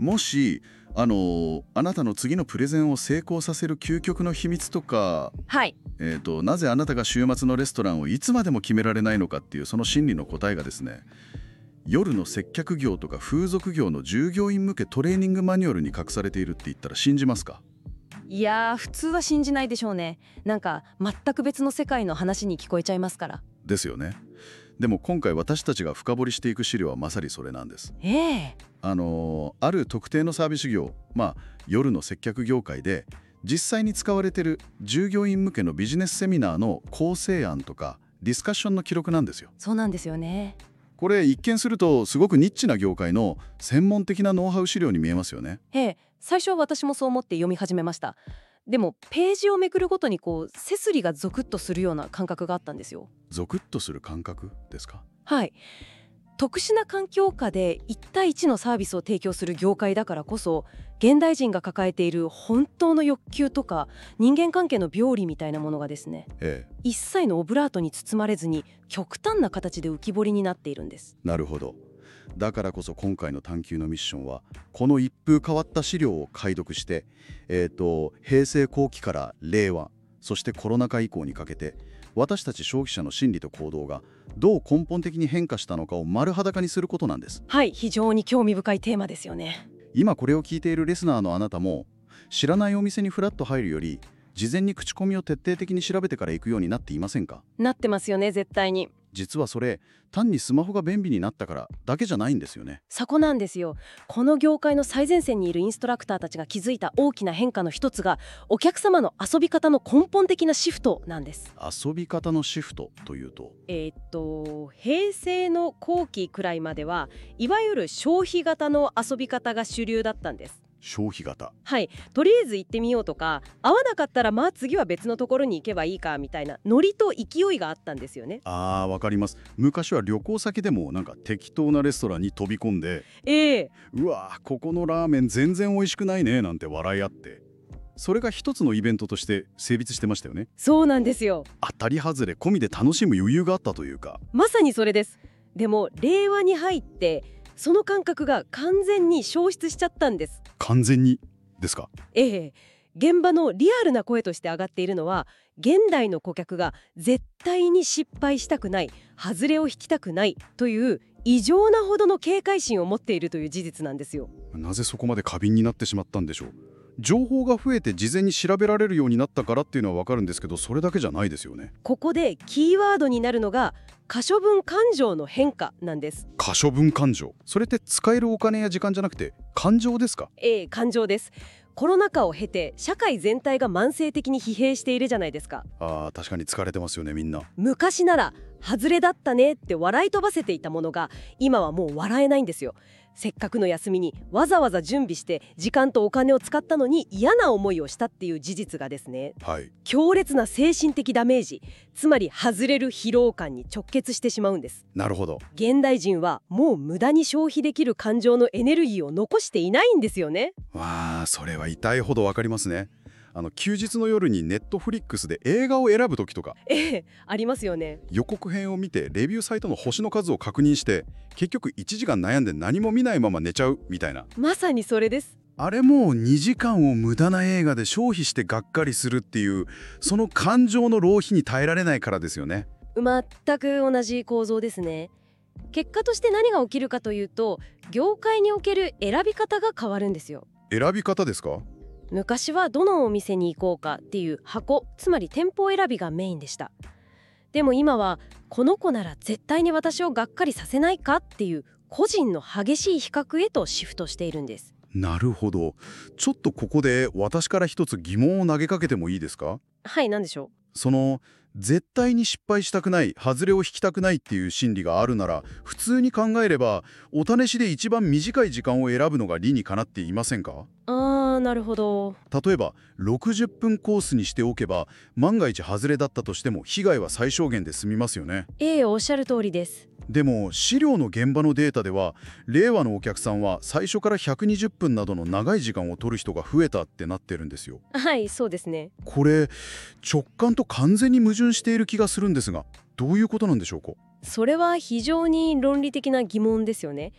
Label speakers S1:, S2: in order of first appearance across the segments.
S1: もしあなたの次のプレゼンを成功させる究極の秘密とか、
S2: はい。
S1: なぜあなたが週末のレストランをいつまでも決められないのかっていうその心理の答えがですね、夜の接客業とか風俗業の従業員向けトレーニングマニュアルに隠されているって言ったら信じますか？
S2: いやー、普通は信じないでしょうね。なんか全く別の世界の話に聞こえちゃいますから。
S1: ですよね。でも今回私たちが深掘りしていく資料はまさにそれなんです。ある特定のサービス業、夜の接客業界で実際に使われている従業員向けのビジネスセミナーの構成案とかディスカッションの記録なんですよ。
S2: そうなんですよね。
S1: これ一見するとすごくニッチな業界の専門的なノウハウ資料に見えますよね。
S2: 最初は私もそう思って読み始めました。でもページをめくるごとに背筋がゾクッとするような感覚があったんですよ。
S1: ゾクッとする感覚ですか？
S2: はい。特殊な環境下で1対1のサービスを提供する業界だからこそ、現代人が抱えている本当の欲求とか人間関係の病理みたいなものがですね、一切のオブラートに包まれずに極端な形で浮き彫りになっているんです。
S1: なるほど。だからこそ今回の探究のミッションはこの一風変わった資料を解読して、平成後期から令和、そしてコロナ禍以降にかけて私たち消費者の心理と行動がどう根本的に変化したのかを丸裸にすることなんです。
S2: はい、非常に興味深いテーマですよね。
S1: 今これを聞いているリスナーのあなたも、知らないお店にフラッと入るより事前に口コミを徹底的に調べてから行くようになっていませんか？
S2: なってますよね、絶対に。
S1: 実はそれ、単にスマホが便利になったからだけじゃないんですよね。
S2: そこなんですよ。この業界の最前線にいるインストラクターたちが気づいた大きな変化の一つが、お客様の遊び方の根本的なシフトなんです。
S1: 遊び方のシフトというと？
S2: 平成の後期くらいまではいわゆる消費型の遊び方が主流だったんです。
S1: 消費型。
S2: はい、とりあえず行ってみようとか、合わなかったら次は別のところに行けばいいかみたいなノリと勢いがあったんですよね。
S1: わかります。昔は旅行先でもなんか適当なレストランに飛び込んで、うわここのラーメン全然美味しくないねなんて笑い合って、それが一つのイベントとして成立してましたよね。
S2: そうなんですよ。
S1: 当たり外れ込みで楽しむ余裕があったというか。
S2: まさにそれです。でも令和に入ってその感覚が完全に消失しちゃったんです。
S1: 完全にですか？
S2: 現場のリアルな声として上がっているのは、現代の顧客が絶対に失敗したくない、外れを引きたくないという異常なほどの警戒心を持っているという事実なんですよ。
S1: なぜそこまで過敏になってしまったんでしょう？情報が増えて事前に調べられるようになったからっていうのはわかるんですけど、それだけじゃないですよね。
S2: ここでキーワードになるのが可処分感情の変化なんです。
S1: 可処分感情、それって使えるお金や時間じゃなくて感情ですか？
S2: 感情です。コロナ禍を経て社会全体が慢性的に疲弊しているじゃないですか。
S1: 確かに疲れてますよね、みんな。
S2: 昔なら外れだったねって笑い飛ばせていたものが今はもう笑えないんですよ。せっかくの休みにわざわざ準備して時間とお金を使ったのに嫌な思いをしたっていう事実がですね、強烈な精神的ダメージ、つまり外れる疲労感に直結してしまうんです。
S1: なるほど。
S2: 現代人はもう無駄に消費できる感情のエネルギーを残していないんですよね。
S1: それは痛いほどわかりますね。休日の夜にネットフリックスで映画を選ぶ時とか、
S2: ありますよね。
S1: 予告編を見てレビューサイトの星の数を確認して結局1時間悩んで何も見ないまま寝ちゃうみたいな。
S2: まさにそれです。
S1: あれも2時間を無駄な映画で消費してがっかりするっていう、その感情の浪費に耐えられないからですよね。
S2: 全く同じ構造ですね。結果として何が起きるかというと、業界における選び方が変わるんですよ。
S1: 選び方ですか？
S2: 昔はどのお店に行こうかっていう箱、つまり店舗選びがメインでした。でも今はこの子なら絶対に私をがっかりさせないかっていう個人の激しい比較へとシフトしているんです。
S1: なるほど。ちょっとここで私から一つ疑問を投げかけてもいいですか？
S2: はい、何でしょ
S1: う？絶対に失敗したくない、外れを引きたくないっていう心理があるなら、普通に考えればお試しで一番短い時間を選ぶのが理にかなっていませんか？
S2: なるほど。
S1: 例えば60分コースにしておけば、万が一外れだったとしても被害は最小限で済みますよね。
S2: おっしゃる通りです。
S1: でも資料の現場のデータでは、令和のお客さんは最初から120分などの長い時間を取る人が増えたってなってるんですよ。
S2: はい、そうですね。
S1: これ直感と完全に矛盾している気がするんですが、どういうことなんでしょうか？
S2: それは非常に論理的な疑問ですよね。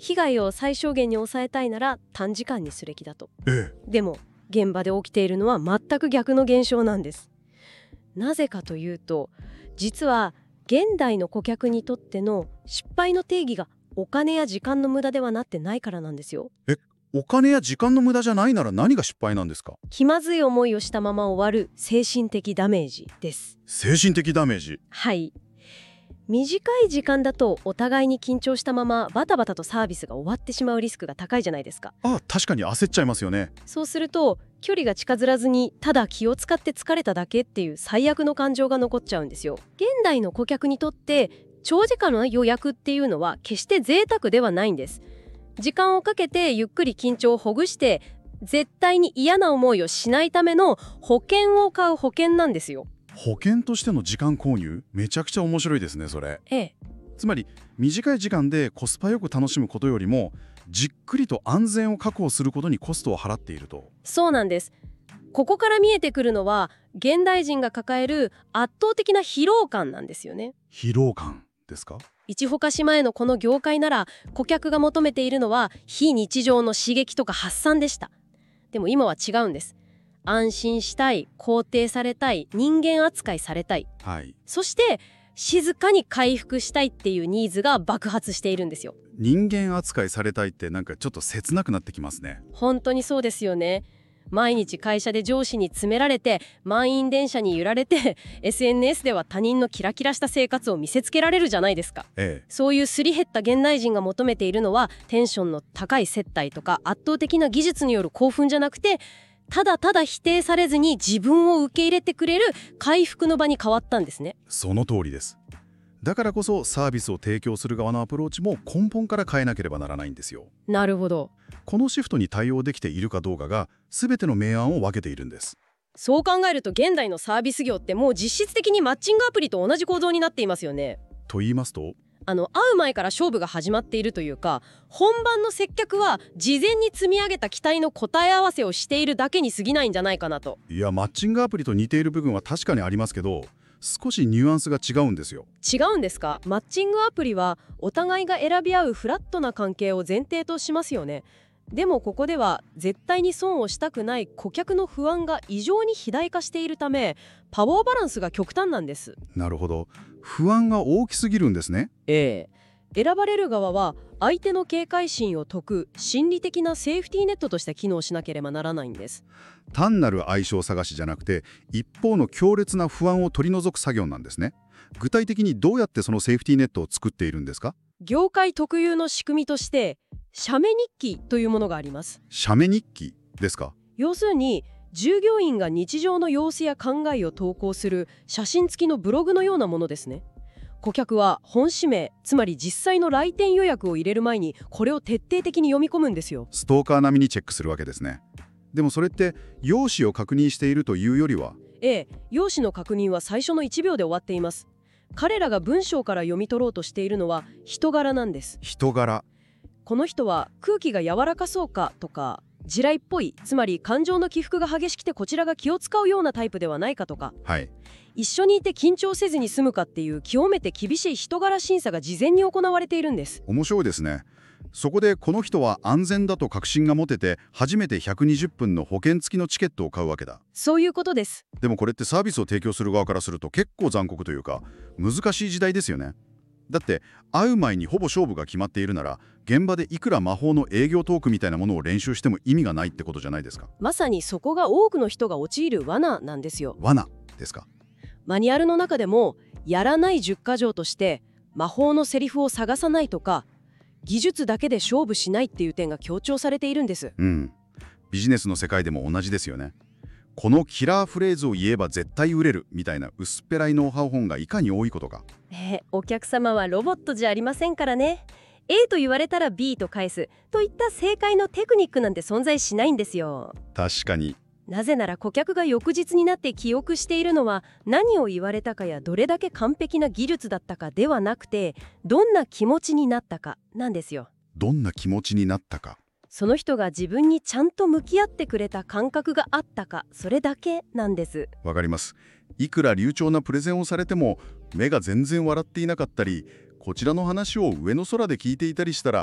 S2: 被害を最小限に抑えたいなら短時間にすべきだと。
S1: え
S2: でも現場で起きているのは全く逆の現象なんです。なぜかというと、実は現代の顧客にとっての失敗の定義がお金や時間の無駄ではなってないからなんですよ。
S1: お金や時間の無駄じゃないなら何が失敗なんですか？
S2: 気まずい思いをしたまま終わる精神的ダメージです。
S1: 精神的ダメージ。
S2: はい。短い時間だとお互いに緊張したままバタバタとサービスが終わってしまうリスクが高いじゃないですか。
S1: 確かに焦っちゃいますよね。
S2: そうすると距離が近づらずにただ気を使って疲れただけっていう最悪の感情が残っちゃうんですよ。現代の顧客にとって長時間の予約っていうのは決して贅沢ではないんです。時間をかけてゆっくり緊張をほぐして絶対に嫌な思いをしないための保険を買う保険なんですよ。
S1: 保険としての時間購入、めちゃくちゃ面白いですね、それ。
S2: ええ。
S1: つまり短い時間でコスパよく楽しむことよりもじっくりと安全を確保することにコストを払っていると。
S2: そうなんです。ここから見えてくるのは現代人が抱える圧倒的な疲労感なんですよね。
S1: 疲労感ですか？
S2: 一ほかし前のこの業界なら顧客が求めているのは非日常の刺激とか発散でした。でも今は違うんです。安心したい、肯定されたい、人間扱いされたい、
S1: はい。
S2: そして静かに回復したいっていうニーズが爆発しているんですよ。
S1: 人間扱いされたいってなんかちょっと切なくなってきますね。
S2: 本当にそうですよね。毎日会社で上司に詰められて満員電車に揺られてSNS では他人のキラキラした生活を見せつけられるじゃないですか。そういうすり減った現代人が求めているのはテンションの高い接待とか圧倒的な技術による興奮じゃなくて、ただただ否定されずに自分を受け入れてくれる回復の場に変わったんですね。
S1: その通りです。だからこそサービスを提供する側のアプローチも根本から変えなければならないんですよ。
S2: なるほど。
S1: このシフトに対応できているかどうかが全ての明暗を分けているんです。
S2: そう考えると現代のサービス業ってもう実質的にマッチングアプリと同じ構造になっていますよね。
S1: と言いますと？
S2: 会う前から勝負が始まっているというか、本番の接客は事前に積み上げた期待の答え合わせをしているだけに過ぎないんじゃないかなと。
S1: いや、マッチングアプリと似ている部分は確かにありますけど、少しニュアンスが違うんですよ。
S2: 違うんですか？マッチングアプリはお互いが選び合うフラットな関係を前提としますよね。でもここでは絶対に損をしたくない顧客の不安が異常に肥大化しているため、パワーバランスが極端なんです。
S1: なるほど。不安が大きすぎるんですね。
S2: 選ばれる側は相手の警戒心を解く心理的なセーフティーネットとして機能しなければならないんです。
S1: 単なる相性探しじゃなくて、一方の強烈な不安を取り除く作業なんですね。具体的にどうやってそのセーフティーネットを作っているんですか？
S2: 業界特有の仕組みとして写メ日記というものがあります。
S1: 写メ日記ですか？
S2: 要するに従業員が日常の様子や考えを投稿する写真付きのブログのようなものですね。顧客は本指名、つまり実際の来店予約を入れる前にこれを徹底的に読み込むんですよ。
S1: ストーカー並みにチェックするわけですね。でもそれって用紙を確認しているというよりは？
S2: 用紙の確認は最初の1秒で終わっています。彼らが文章から読み取ろうとしているのは人柄なんです。
S1: 人柄。
S2: この人は空気が柔らかそうかとか、地雷っぽい、つまり感情の起伏が激しくてこちらが気を使うようなタイプではないかとか、
S1: はい。
S2: 一緒にいて緊張せずに済むかっていう極めて厳しい人柄審査が事前に行われているんです。
S1: 面白いですね。そこでこの人は安全だと確信が持てて初めて120分の保険付きのチケットを買うわけだ。
S2: そういうことです。
S1: でもこれってサービスを提供する側からすると結構残酷というか難しい時代ですよね。だって会う前にほぼ勝負が決まっているなら現場でいくら魔法の営業トークみたいなものを練習しても意味がないってことじゃないですか。
S2: まさにそこが多くの人が陥る罠なんですよ。
S1: 罠ですか？
S2: マニュアルの中でもやらない10か条として魔法のセリフを探さないとか技術だけで勝負しないっていう点が強調されているんです。
S1: ビジネスの世界でも同じですよね。このキラーフレーズを言えば絶対売れるみたいな薄っぺらいノウハウ本がいかに多いことか。
S2: お客様はロボットじゃありませんからね。A と言われたら B と返すといった正解のテクニックなんて存在しないんですよ。
S1: 確かに。
S2: なぜなら顧客が翌日になって記憶しているのは何を言われたかやどれだけ完璧な技術だったかではなくて、どんな気持ちになったかなんですよ。
S1: どんな気持ちになったか。
S2: その人が自分にちゃんと向き合ってくれた感覚があったか、それだけなんです。
S1: わかります。いくら流暢なプレゼンをされても目が全然笑っていなかったり、こちらの話を上の空で聞いていたりしたら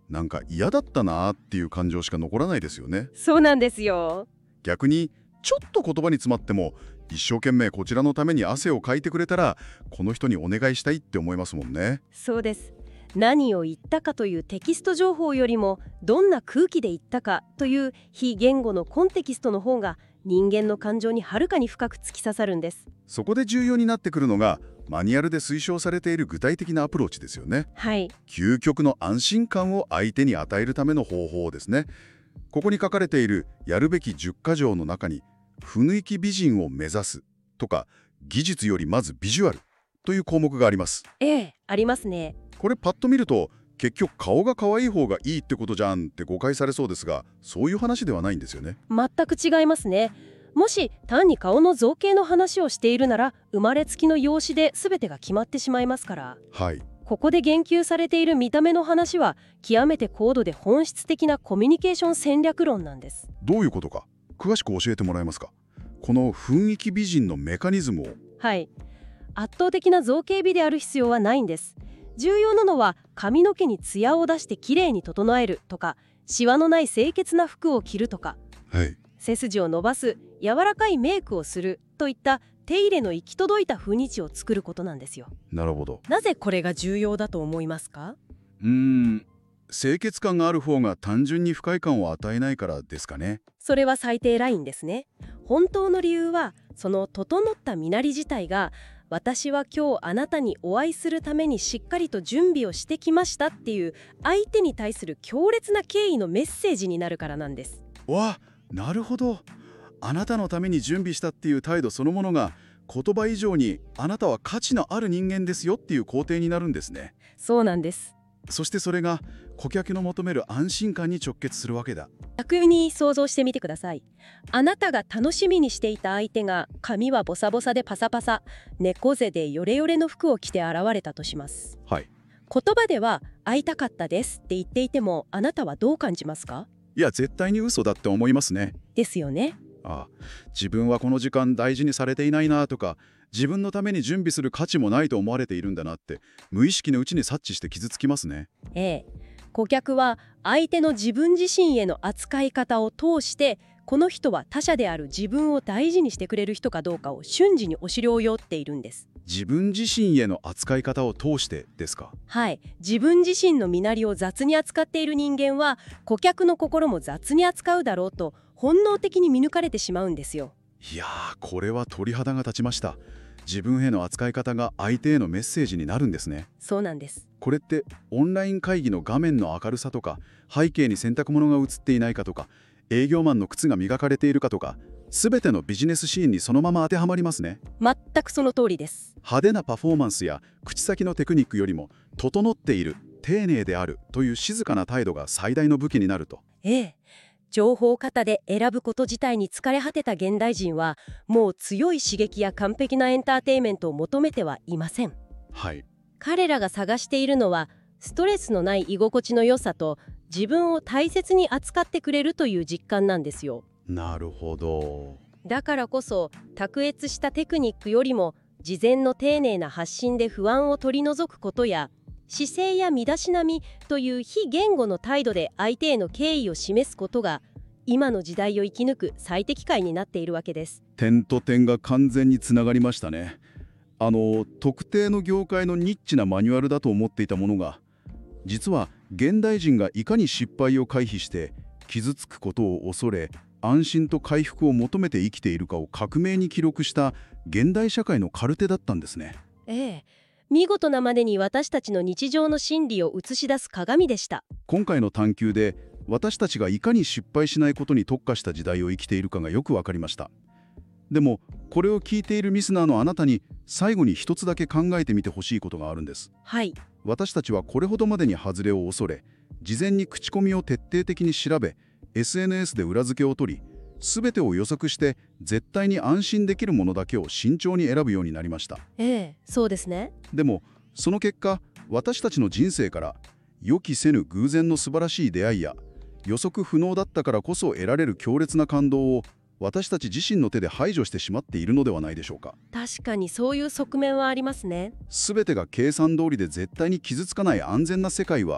S1: なんか嫌だったなーっていう感情しか残らないですよね。
S2: そうなんですよ。
S1: 逆にちょっと言葉に詰まっても一生懸命こちらのために汗をかいてくれたらこの人にお願いしたいって思いますもんね。
S2: そうです。何を言ったかというテキスト情報よりもどんな空気で言ったかという非言語のコンテキストの方が人間の感情にはるかに深く突き刺さるんです。
S1: そこで重要になってくるのがマニュアルで推奨されている具体的なアプローチですよね。
S2: はい。
S1: 究極の安心感を相手に与えるための方法ですね。ここに書かれているやるべき10か条の中に雰囲気美人を目指すとか技術よりまずビジュアルという項目があります。
S2: ありますね。
S1: これパッと見ると結局顔が可愛い方がいいってことじゃんって誤解されそうですが、そういう話ではないんですよね。
S2: 全く違いますね。もし単に顔の造形の話をしているなら生まれつきの容姿で全てが決まってしまいますから。
S1: はい。
S2: ここで言及されている見た目の話は極めて高度で本質的なコミュニケーション戦略論なんです。
S1: どういうことか詳しく教えてもらえますか。この雰囲気美人のメカニズムを。
S2: はい。圧倒的な造形美である必要はないんです。重要なのは髪の毛にツヤを出してきれいに整えるとか、シワのない清潔な服を着るとか、
S1: はい。
S2: 背筋を伸ばす、柔らかいメイクをするといった手入れの行き届いた雰囲気を作ることなんですよ。
S1: なるほど。
S2: なぜこれが重要だと思いますか？
S1: 清潔感がある方が単純に不快感を与えないからですかね。
S2: それは最低ラインですね。本当の理由はその整った身なり自体が、私は今日あなたにお会いするためにしっかりと準備をしてきましたっていう相手に対する強烈な敬意のメッセージになるからなんです。
S1: わ、なるほど。あなたのために準備したっていう態度そのものが言葉以上にあなたは価値のある人間ですよっていう肯定になるんですね。
S2: そうなんです。
S1: そしてそれが顧客の求める安心感に直結するわけだ。
S2: 逆に想像してみてください。あなたが楽しみにしていた相手が髪はボサボサでパサパサ、猫背でヨレヨレの服を着て現れたとします。
S1: はい。
S2: 言葉では会いたかったですって言っていても、あなたはどう感じますか？
S1: いや、絶対に嘘だって思いますね。
S2: ですよね。
S1: ああ、自分はこの時間大事にされていないなとか、自分のために準備する価値もないと思われているんだなって無意識のうちに察知して傷つきますね。
S2: 顧客は相手の自分自身への扱い方を通して、この人は他者である自分を大事にしてくれる人かどうかを瞬時にお知りをよっているんです。
S1: 自分自身への扱い方を通してですか。
S2: はい。自分自身の身なりを雑に扱っている人間は顧客の心も雑に扱うだろうと本能的に見抜かれてしまうんですよ。
S1: いやー、これは鳥肌が立ちました。自分への扱い方が相手へのメッセージになるんですね。
S2: そうなんです。
S1: これってオンライン会議の画面の明るさとか、背景に洗濯物が映っていないかとか、営業マンの靴が磨かれているかとか、全てのビジネスシーンにそのまま当てはまりますね。
S2: 全くその通りです。
S1: 派手なパフォーマンスや口先のテクニックよりも、整っている、丁寧であるという静かな態度が最大の武器になると。
S2: 情報型で選ぶこと自体に疲れ果てた現代人は、もう強い刺激や完璧なエンターテインメントを求めてはいません。
S1: はい。
S2: 彼らが探しているのは、ストレスのない居心地の良さと自分を大切に扱ってくれるという実感なんですよ。
S1: なるほど。
S2: だからこそ卓越したテクニックよりも事前の丁寧な発信で不安を取り除くことや、姿勢や身だしなみという非言語の態度で相手への敬意を示すことが、今の時代を生き抜く最適解になっているわけです。
S1: 点と点が完全につながりましたね。特定の業界のニッチなマニュアルだと思っていたものが、実は現代人がいかに失敗を回避して傷つくことを恐れ安心と回復を求めて生きているかを克明に記録した現代社会のカルテだったんですね。
S2: 見事なまでに私たちの日常の心理を映し出す鏡でした。
S1: 今回の探究で私たちがいかに失敗しないことに特化した時代を生きているかがよく分かりました。でもこれを聞いているリスナーのあなたに最後に一つだけ考えてみてほしいことがあるんです。
S2: はい。
S1: 私たちはこれほどまでに外れを恐れ、事前に口コミを徹底的に調べ、 SNS で裏付けを取り、全てを予測して絶対に安心できるものだけを慎重に選ぶようになりました。
S2: そうですね。
S1: でもその結果、私たちの人生から予期せぬ偶然の素晴らしい出会いや予測不能だったからこそ得られる強烈な感動を私たち自身の手で排除してしまっているのではないでしょうか。
S2: 確かにそういう側面はありますね。
S1: 全てが計算通りで絶対に傷つかない安全な世界は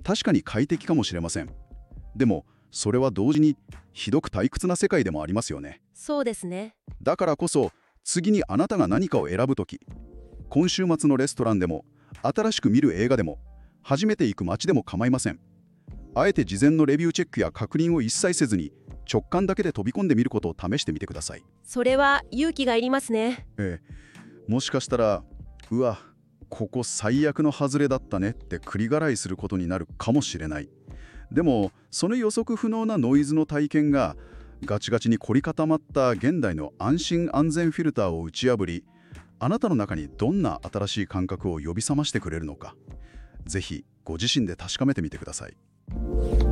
S1: 確かに快適かもしれません。でもそれは同時にひどく退屈な世界でもありますよね。
S2: そうですね。
S1: だからこそ次にあなたが何かを選ぶとき、今週末のレストランでも新しく見る映画でも初めて行く街でも構いません。あえて事前のレビューチェックや確認を一切せずに直感だけで飛び込んでみることを試してみてください。
S2: それは勇気がいりますね。
S1: もしかしたらうわここ最悪の外れだったねって栗払いすることになるかもしれない。でもその予測不能なノイズの体験がガチガチに凝り固まった現代の安心安全フィルターを打ち破り、あなたの中にどんな新しい感覚を呼び覚ましてくれるのか、ぜひご自身で確かめてみてください。